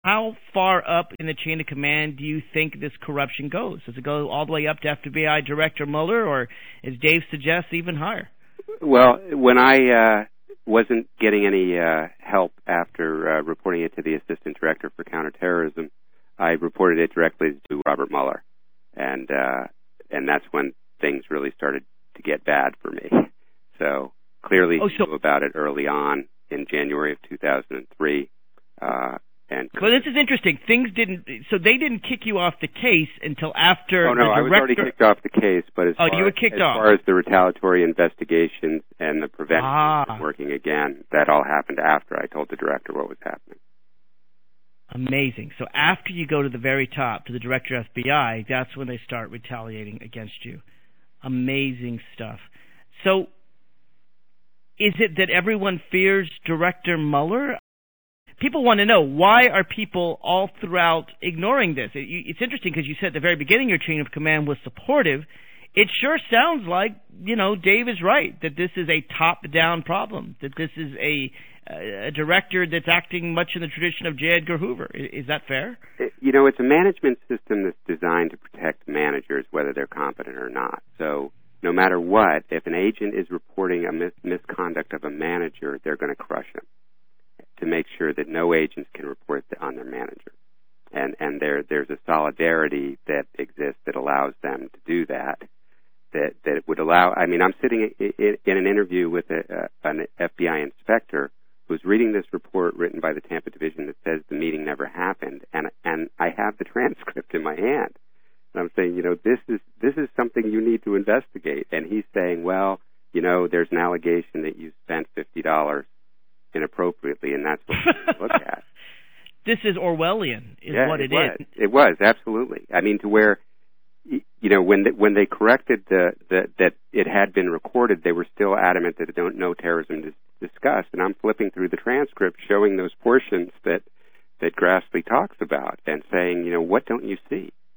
how far up in the chain of command do you think this corruption goes? Does it go all the way up to FBI Director Mueller, or, as Dave suggests, even higher? Well, when I wasn't getting any help after reporting it to the Assistant Director for Counterterrorism, I reported it directly to Robert Mueller, and that's when things really started to get bad for me. So clearly he knew about it early on in January of 2003. Well, this is interesting. They didn't kick you off the case until after. Oh no, I was already kicked off the case. But as far as the retaliatory investigations and the prevention from working again, that all happened after I told the director what was happening. Amazing. So after you go to the very top, to the Director of FBI, that's when they start retaliating against you. Amazing stuff. So is it that everyone fears Director Mueller? People want to know, why are people all throughout ignoring this? It's interesting because you said at the very beginning your chain of command was supportive. It sure sounds like, Dave is right, that this is a top-down problem, that this is a director that's acting much in the tradition of J. Edgar Hoover. Is that fair? It's a management system that's designed to protect managers, whether they're competent or not. So no matter what, if an agent is reporting a misconduct of a manager, they're going to crush him, to make sure that no agents can report on their manager. And there's a solidarity that exists that allows them to do that would allow, I'm sitting in an interview with an FBI inspector who's reading this report written by the Tampa Division that says the meeting never happened, and I have the transcript in my hand. And I'm saying, this is something you need to investigate. And he's saying, well, there's an allegation that you spent $50 inappropriately, and that's what we look at. This is Orwellian, what it is. It was, absolutely. To where, when they corrected that it had been recorded, they were still adamant that no terrorism is discussed. And I'm flipping through the transcript, showing those portions that Grassley talks about, and saying, what don't you see?